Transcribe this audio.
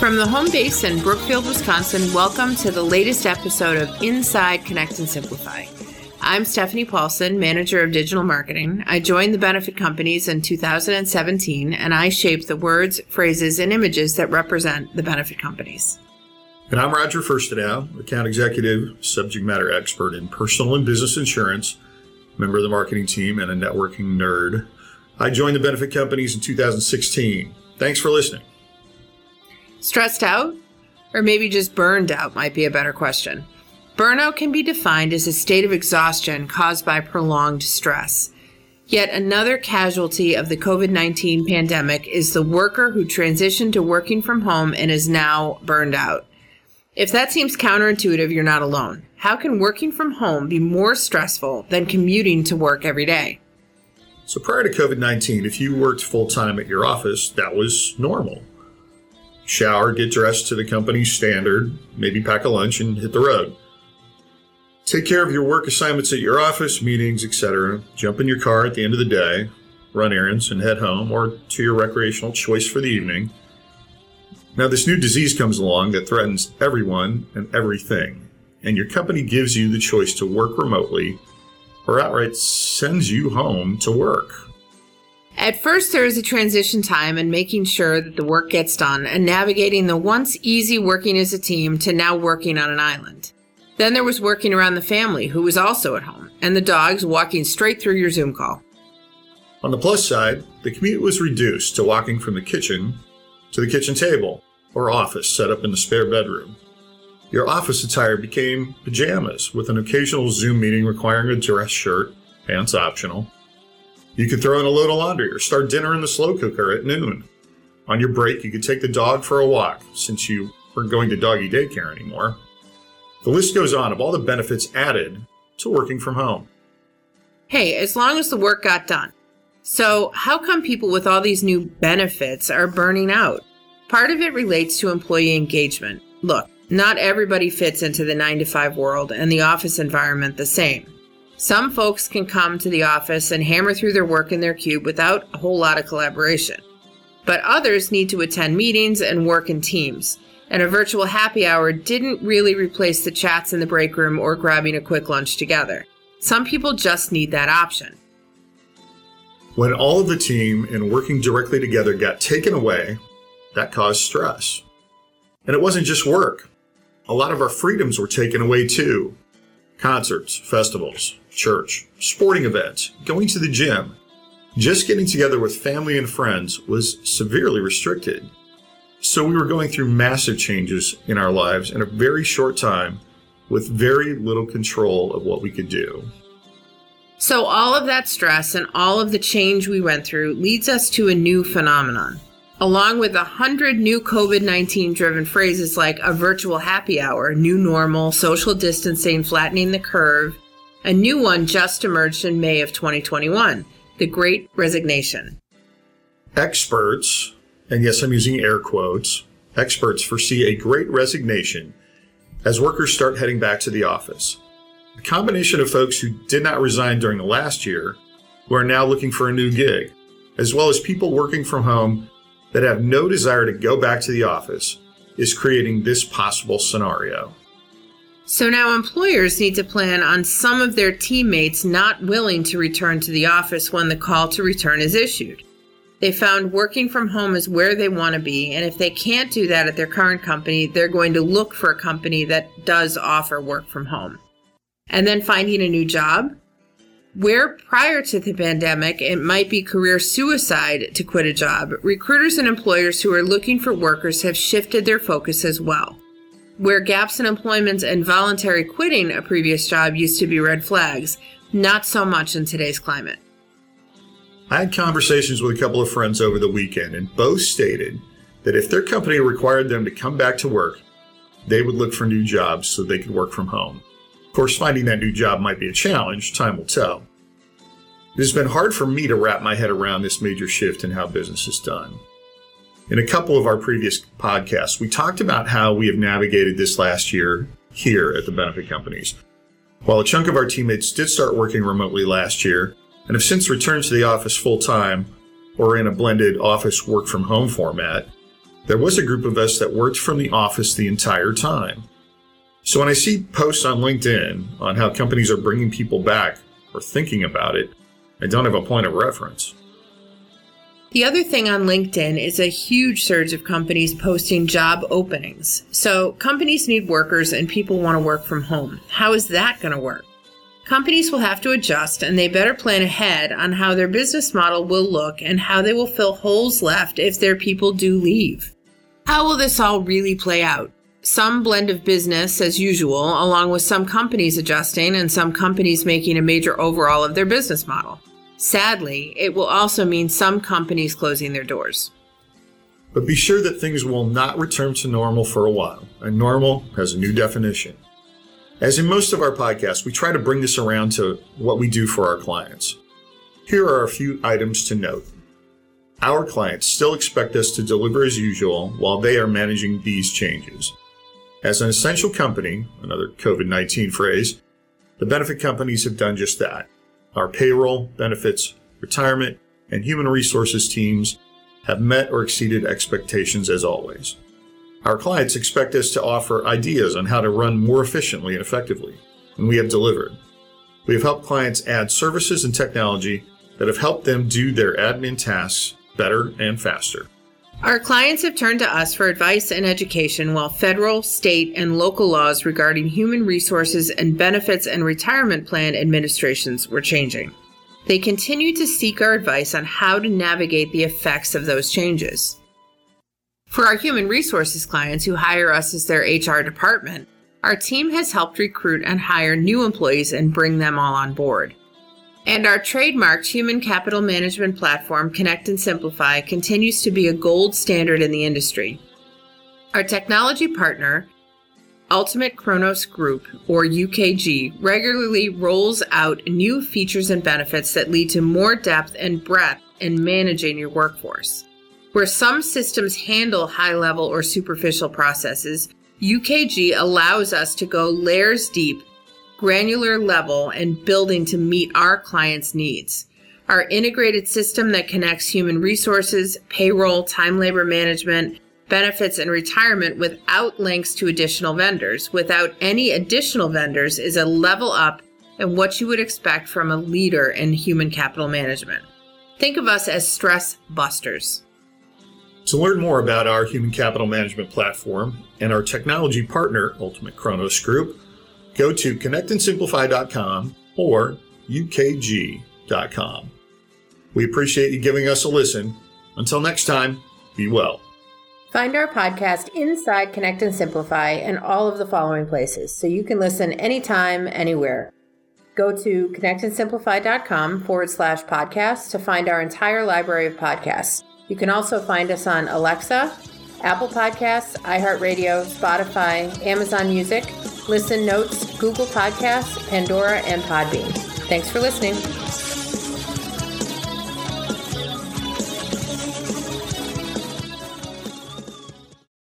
From the home base in Brookfield, Wisconsin, welcome to the latest episode of Inside Connect and Simplify. I'm Stephanie Paulson, Manager of Digital Marketing. I joined the benefit companies in 2017, and I shaped the words, phrases, and images that represent the benefit companies. And I'm Roger Firstenow, Account Executive, Subject Matter Expert in Personal and Business Insurance, member of the marketing team, and a networking nerd. I joined the benefit companies in 2016. Thanks for listening. Stressed out? Or maybe just burned out might be a better question. Burnout can be defined as a state of exhaustion caused by prolonged stress. Yet another casualty of the COVID-19 pandemic is the worker who transitioned to working from home and is now burned out. If that seems counterintuitive, you're not alone. How can working from home be more stressful than commuting to work every day? So prior to COVID-19, if you worked full-time at your office, that was normal. Shower, get dressed to the company's standard, maybe pack a lunch and hit the road. Take care of your work assignments at your office, meetings, etc. Jump in your car at the end of the day, run errands, and head home or to your recreational choice for the evening. Now, this new disease comes along that threatens everyone and everything, and your company gives you the choice to work remotely or outright sends you home to work. At first, there is a transition time in making sure that the work gets done and navigating the once easy working as a team to now working on an island. Then there was working around the family, who was also at home, and the dogs walking straight through your Zoom call. On the plus side, the commute was reduced to walking from the kitchen to the kitchen table or office set up in the spare bedroom. Your office attire became pajamas with an occasional Zoom meeting requiring a dress shirt, pants optional. You could throw in a load of laundry or start dinner in the slow cooker at noon. On your break, you could take the dog for a walk since you weren't going to doggy daycare anymore. The list goes on of all the benefits added to working from home. Hey, as long as the work got done. So how come people with all these new benefits are burning out? Part of it relates to employee engagement. Look, not everybody fits into the 9-to-5 world and the office environment the same. Some folks can come to the office and hammer through their work in their cube without a whole lot of collaboration. But others need to attend meetings and work in teams. And a virtual happy hour didn't really replace the chats in the break room or grabbing a quick lunch together. Some people just need that option. When all of the team and working directly together got taken away, that caused stress. And it wasn't just work. A lot of our freedoms were taken away too. Concerts, festivals, church, sporting events, going to the gym. Just getting together with family and friends was severely restricted. So we were going through massive changes in our lives in a very short time with very little control of what we could do. So all of that stress and all of the change we went through leads us to a new phenomenon. Along with 100 new COVID-19 driven phrases like a virtual happy hour, new normal, social distancing, flattening the curve, a new one just emerged in May of 2021, the Great Resignation. Experts, and yes, I'm using air quotes, experts foresee a great resignation as workers start heading back to the office. A combination of folks who did not resign during the last year who are now looking for a new gig, as well as people working from home that have no desire to go back to the office, is creating this possible scenario. So now employers need to plan on some of their teammates not willing to return to the office when the call to return is issued. They found working from home is where they want to be, and if they can't do that at their current company, they're going to look for a company that does offer work from home. And then finding a new job, where prior to the pandemic, it might be career suicide to quit a job, recruiters and employers who are looking for workers have shifted their focus as well. Where gaps in employment and voluntary quitting a previous job used to be red flags, not so much in today's climate. I had conversations with a couple of friends over the weekend, and both stated that if their company required them to come back to work, they would look for new jobs so they could work from home. Of course, finding that new job might be a challenge, time will tell. It has been hard for me to wrap my head around this major shift in how business is done. In a couple of our previous podcasts, we talked about how we have navigated this last year here at the benefit companies. While a chunk of our teammates did start working remotely last year and have since returned to the office full-time or in a blended office work-from-home format, there was a group of us that worked from the office the entire time. So when I see posts on LinkedIn on how companies are bringing people back or thinking about it, I don't have a point of reference. The other thing on LinkedIn is a huge surge of companies posting job openings. So companies need workers and people want to work from home. How is that going to work? Companies will have to adjust, and they better plan ahead on how their business model will look and how they will fill holes left if their people do leave. How will this all really play out? Some blend of business as usual, along with some companies adjusting and some companies making a major overhaul of their business model. Sadly, it will also mean some companies closing their doors. But be sure that things will not return to normal for a while, and normal has a new definition. As in most of our podcasts, we try to bring this around to what we do for our clients. Here are a few items to note. Our clients still expect us to deliver as usual while they are managing these changes. As an essential company, another COVID-19 phrase, the benefit companies have done just that. Our payroll, benefits, retirement, and human resources teams have met or exceeded expectations as always. Our clients expect us to offer ideas on how to run more efficiently and effectively, and we have delivered. We have helped clients add services and technology that have helped them do their admin tasks better and faster. Our clients have turned to us for advice and education while federal, state, and local laws regarding human resources and benefits and retirement plan administrations were changing. They continue to seek our advice on how to navigate the effects of those changes. For our human resources clients who hire us as their HR department, our team has helped recruit and hire new employees and bring them all on board. And our trademarked human capital management platform, Connect and Simplify, continues to be a gold standard in the industry. Our technology partner, Ultimate Kronos Group, or UKG, regularly rolls out new features and benefits that lead to more depth and breadth in managing your workforce. Where some systems handle high-level or superficial processes, UKG allows us to go layers deep, granular level, and building to meet our clients' needs. Our integrated system that connects human resources, payroll, time labor management, benefits, and retirement without links to additional vendors, without any additional vendors, is a level up and what you would expect from a leader in human capital management. Think of us as stress busters. To learn more about our human capital management platform and our technology partner, Ultimate Kronos Group, go to connectandsimplify.com or ukg.com. We appreciate you giving us a listen. Until next time, be well. Find our podcast inside Connect and Simplify and all of the following places so you can listen anytime, anywhere. Go to connectandsimplify.com/podcast to find our entire library of podcasts. You can also find us on Alexa, Apple Podcasts, iHeartRadio, Spotify, Amazon Music, Listen Notes, Google Podcasts, Pandora, and Podbean. Thanks for listening.